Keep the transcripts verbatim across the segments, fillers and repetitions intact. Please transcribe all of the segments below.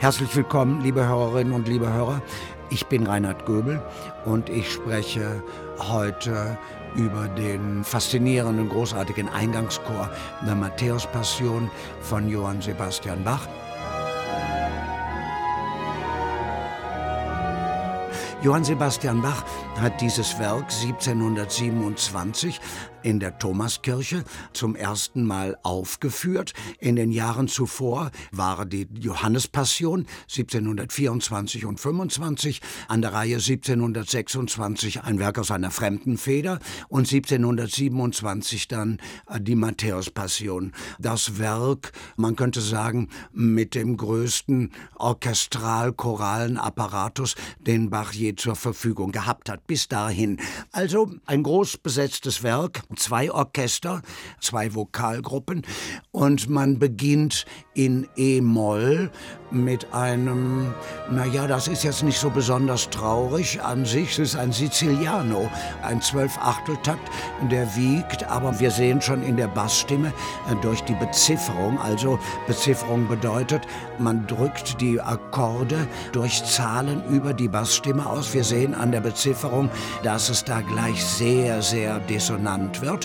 Herzlich willkommen, liebe Hörerinnen und liebe Hörer. Ich bin Reinhard Göbel und ich spreche heute über den faszinierenden, großartigen Eingangschor der Matthäus-Passion von Johann Sebastian Bach. Johann Sebastian Bach hat dieses Werk siebzehnhundertsiebenundzwanzig in der Thomaskirche zum ersten Mal aufgeführt. In den Jahren zuvor war die Johannespassion siebzehnhundertvierundzwanzig und fünfundzwanzig an der Reihe, siebzehnhundertsechsundzwanzig ein Werk aus einer fremden Feder und siebzehnhundertsiebenundzwanzig dann die Matthäus-Passion. Das Werk, man könnte sagen, mit dem größten orchestral-choralen Apparatus, den Bach je zur Verfügung gehabt hat, bis dahin. Also ein groß besetztes Werk, zwei Orchester, zwei Vokalgruppen und man beginnt in E-Moll mit einem, naja, das ist jetzt nicht so besonders traurig an sich, es ist ein Siciliano, ein Zwölfachteltakt, der wiegt, aber wir sehen schon in der Bassstimme äh, durch die Bezifferung, also Bezifferung bedeutet, man drückt die Akkorde durch Zahlen über die Bassstimme aus. Wir sehen an der Bezifferung, dass es da gleich sehr, sehr dissonant wird.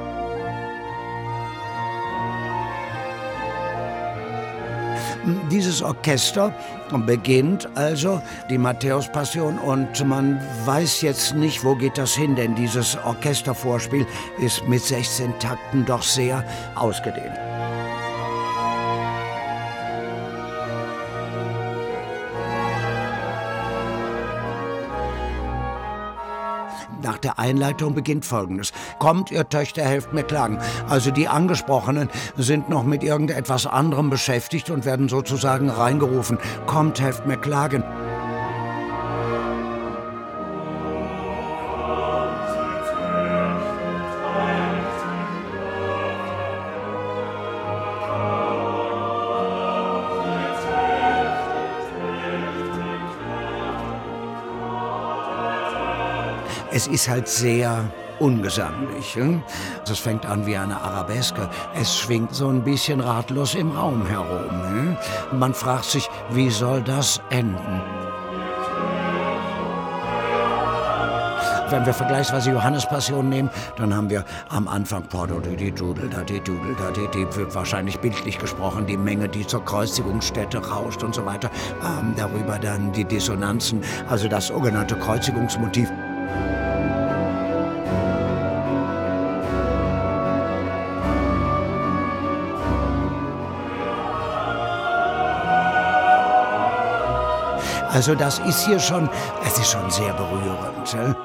Dieses Orchester beginnt also die Matthäus-Passion und man weiß jetzt nicht, wo geht das hin, denn dieses Orchestervorspiel ist mit sechzehn Takten doch sehr ausgedehnt. Nach der Einleitung beginnt Folgendes. Kommt, ihr Töchter, helft mir klagen. Also die Angesprochenen sind noch mit irgendetwas anderem beschäftigt und werden sozusagen reingerufen. Kommt, helft mir klagen. Es ist halt sehr ungesanglich. Es fängt an wie eine Arabeske. Es schwingt so ein bisschen ratlos im Raum herum. Man fragt sich, wie soll das enden? Wenn wir vergleichsweise Johannespassion nehmen, dann haben wir am Anfang wird wahrscheinlich bildlich gesprochen, die Menge, die zur Kreuzigungsstätte rauscht und so weiter. Ähm, darüber dann die Dissonanzen, also das sogenannte Kreuzigungsmotiv. Also das ist hier schon, es ist schon sehr berührend. Äh?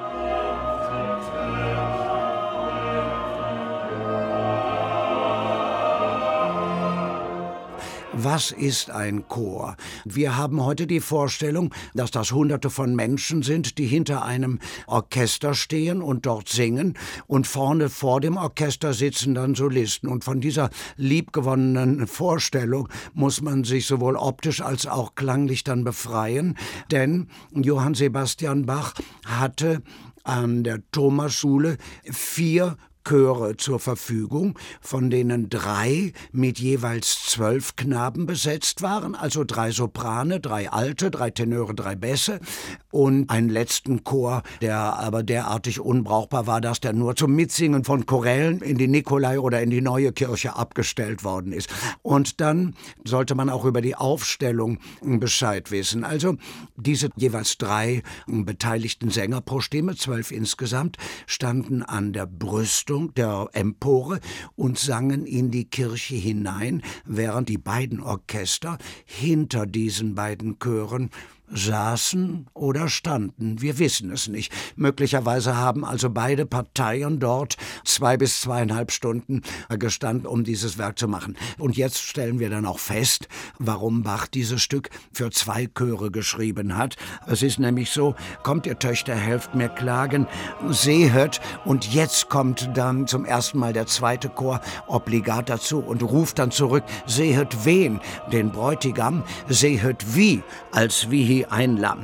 Was ist ein Chor? Wir haben heute die Vorstellung, dass das Hunderte von Menschen sind, die hinter einem Orchester stehen und dort singen und vorne vor dem Orchester sitzen dann Solisten. Und von dieser liebgewonnenen Vorstellung muss man sich sowohl optisch als auch klanglich dann befreien, denn Johann Sebastian Bach hatte an der Thomasschule vier Chöre zur Verfügung, von denen drei mit jeweils zwölf Knaben besetzt waren, also drei Soprane, drei Alte, drei Tenöre, drei Bässe und einen letzten Chor, der aber derartig unbrauchbar war, dass der nur zum Mitsingen von Chorälen in die Nikolai- oder in die Neue Kirche abgestellt worden ist. Und dann sollte man auch über die Aufstellung Bescheid wissen. Also diese jeweils drei beteiligten Sänger pro Stimme, zwölf insgesamt, standen an der Brüstung der Empore und sangen in die Kirche hinein, während die beiden Orchester hinter diesen beiden Chören saßen oder standen. Wir wissen es nicht. Möglicherweise haben also beide Parteien dort zwei bis zweieinhalb Stunden gestanden, um dieses Werk zu machen. Und jetzt stellen wir dann auch fest, warum Bach dieses Stück für zwei Chöre geschrieben hat. Es ist nämlich so, kommt ihr Töchter, helft mir klagen, sehet, und jetzt kommt dann zum ersten Mal der zweite Chor obligat dazu und ruft dann zurück, sehet wen? Den Bräutigam, sehet wie, als wie ein Lamm.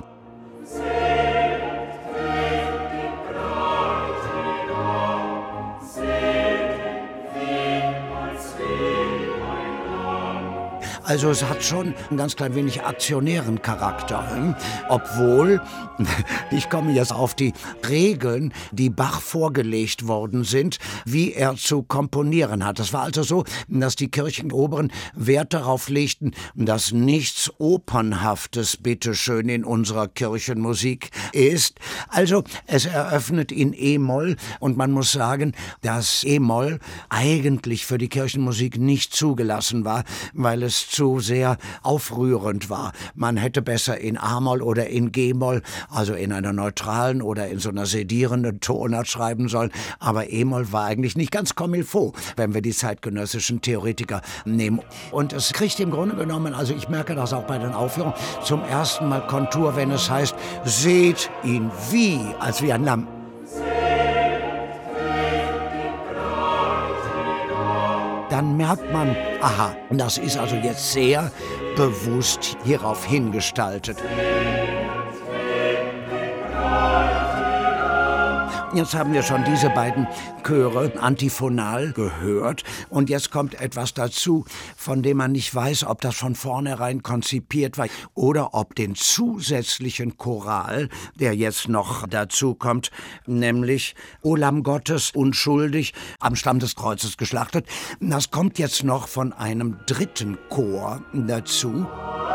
Also es hat schon ein ganz klein wenig aktionären Charakter. Hm? Obwohl, ich komme jetzt auf die Regeln, die Bach vorgelegt worden sind, wie er zu komponieren hat. Das war also so, dass die Kirchenoberen Wert darauf legten, dass nichts Opernhaftes bitteschön in unserer Kirchenmusik ist. Also es eröffnet in E-Moll und man muss sagen, dass E-Moll eigentlich für die Kirchenmusik nicht zugelassen war, weil es zu sehr aufrührend war. Man hätte besser in A-Moll oder in G-Moll, also in einer neutralen oder in so einer sedierenden Tonart schreiben sollen, aber E-Moll war eigentlich nicht ganz comme il faut, wenn wir die zeitgenössischen Theoretiker nehmen. Und es kriegt im Grunde genommen, also ich merke das auch bei den Aufführungen, zum ersten Mal Kontur, wenn es heißt, seht ihn wie, als wie ein Lamm. Dann merkt man, aha, das ist also jetzt sehr bewusst hierauf hingestaltet. Jetzt haben wir schon diese beiden Chöre antiphonal gehört und jetzt kommt etwas dazu, von dem man nicht weiß, ob das von vornherein konzipiert war oder ob den zusätzlichen Choral, der jetzt noch dazu kommt, nämlich O Lamm Gottes, unschuldig, am Stamm des Kreuzes geschlachtet, das kommt jetzt noch von einem dritten Chor dazu.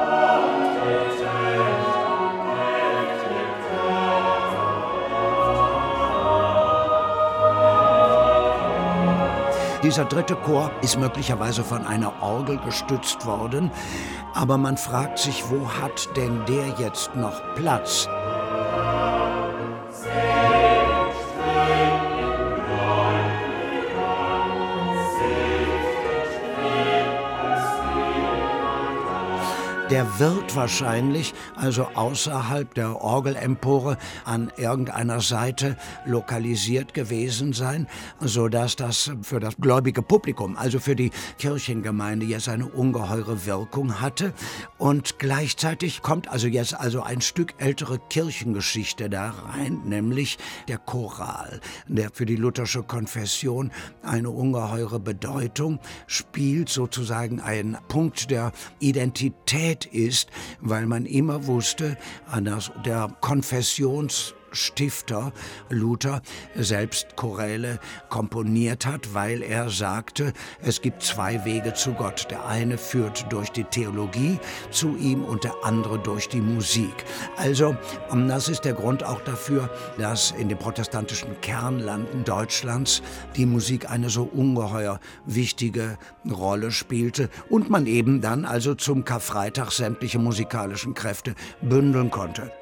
Dieser dritte Chor ist möglicherweise von einer Orgel gestützt worden, aber man fragt sich, wo hat denn der jetzt noch Platz? Der wird wahrscheinlich also außerhalb der Orgelempore an irgendeiner Seite lokalisiert gewesen sein, sodass das für das gläubige Publikum, also für die Kirchengemeinde, jetzt eine ungeheure Wirkung hatte. Und gleichzeitig kommt also jetzt also ein Stück ältere Kirchengeschichte da rein, nämlich der Choral, der für die luthersche Konfession eine ungeheure Bedeutung spielt, sozusagen ein Punkt der Identität ist, weil man immer wusste, dass der Konfessionsstifter Luther selbst Choräle komponiert hat, weil er sagte, es gibt zwei Wege zu Gott. Der eine führt durch die Theologie zu ihm und der andere durch die Musik. Also, das ist der Grund auch dafür, dass in den protestantischen Kernlanden Deutschlands die Musik eine so ungeheuer wichtige Rolle spielte und man eben dann also zum Karfreitag sämtliche musikalischen Kräfte bündeln konnte.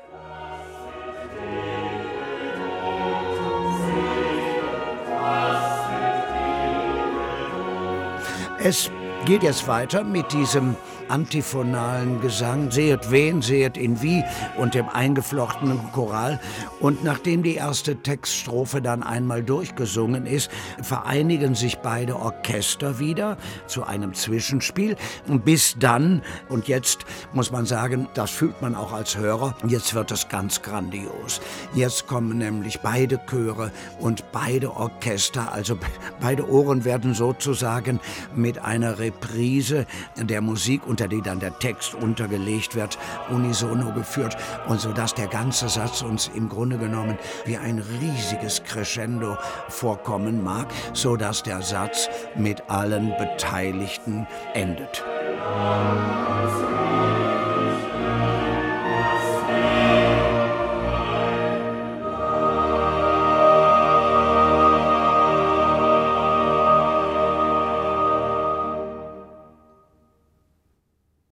Es geht jetzt weiter mit diesem antiphonalen Gesang, sehet wen, sehet in wie und dem eingeflochtenen Choral. Und nachdem die erste Textstrophe dann einmal durchgesungen ist, vereinigen sich beide Orchester wieder zu einem Zwischenspiel. Bis dann, und jetzt muss man sagen, das fühlt man auch als Hörer, jetzt wird es ganz grandios. Jetzt kommen nämlich beide Chöre und beide Orchester, also beide Ohren werden sozusagen mit einer Reprise der Musik, unter die dann der Text untergelegt wird, unisono geführt und so dass der ganze Satz uns im Grunde genommen wie ein riesiges Crescendo vorkommen mag, so dass der Satz mit allen Beteiligten endet.